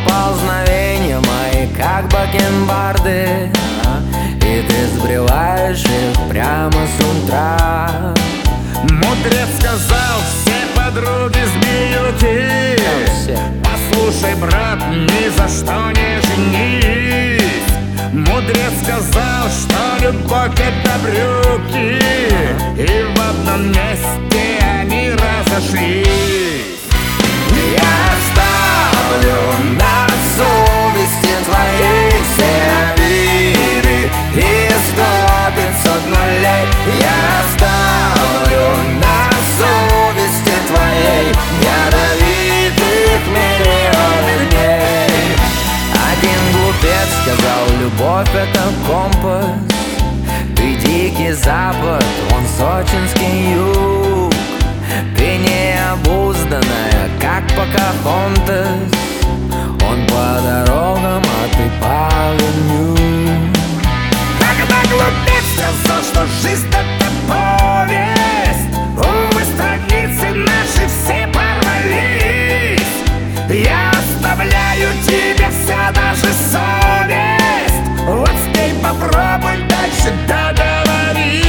поползновения мои, как бакенбарды, и ты сбриваешь их прямо с утра. Мудрец сказал, все подруги змеюки. Послушай, брат, ни за что не женись. Мудрец сказал, что любовь — это брюки, и в одном месте они разошлись. Я оставлю на совести твоей все обиды и 100-500 нулей. Я оставлю на совести твоей ядовитых миллионы дней. Один глупец сказал, любовь — это компас. Ты дикий запад, он сочинский юг. Ты необузданная, как Покахонтас. Он по дорогам, а ты по огню. Когда глупец сказал, что жизнь — это повесть, увы, страницы наши все порвались. Я оставляю тебе вся, даже совесть. Вот теперь попробуй дальше договорись.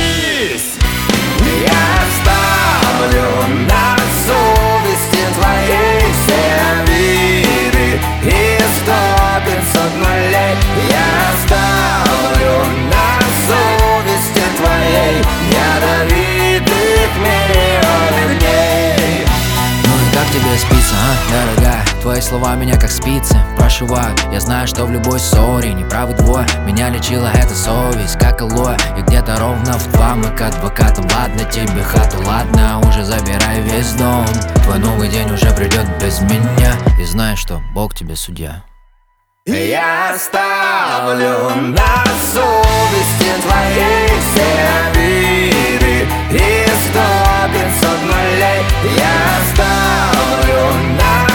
Я оставлю на совести твоей все обиды и 100-500 нулей. Я оставлю на совести твоей ядовитых миллионы дней. Ну и как тебе спится, а, дорогая? Твои слова меня как спицы прошивают. Я знаю, что в любой ссоре неправы двое. Меня лечила эта совесть, как алоэ. И где-то ровно в 2 мы к адвокатам. Ладно тебе хату, ладно, уже забирай весь дом. Твой новый день уже придет без меня. И знай, что Бог тебе судья. Я оставлю на совести твоей все обиды и 100-500 нулей. Я оставлю на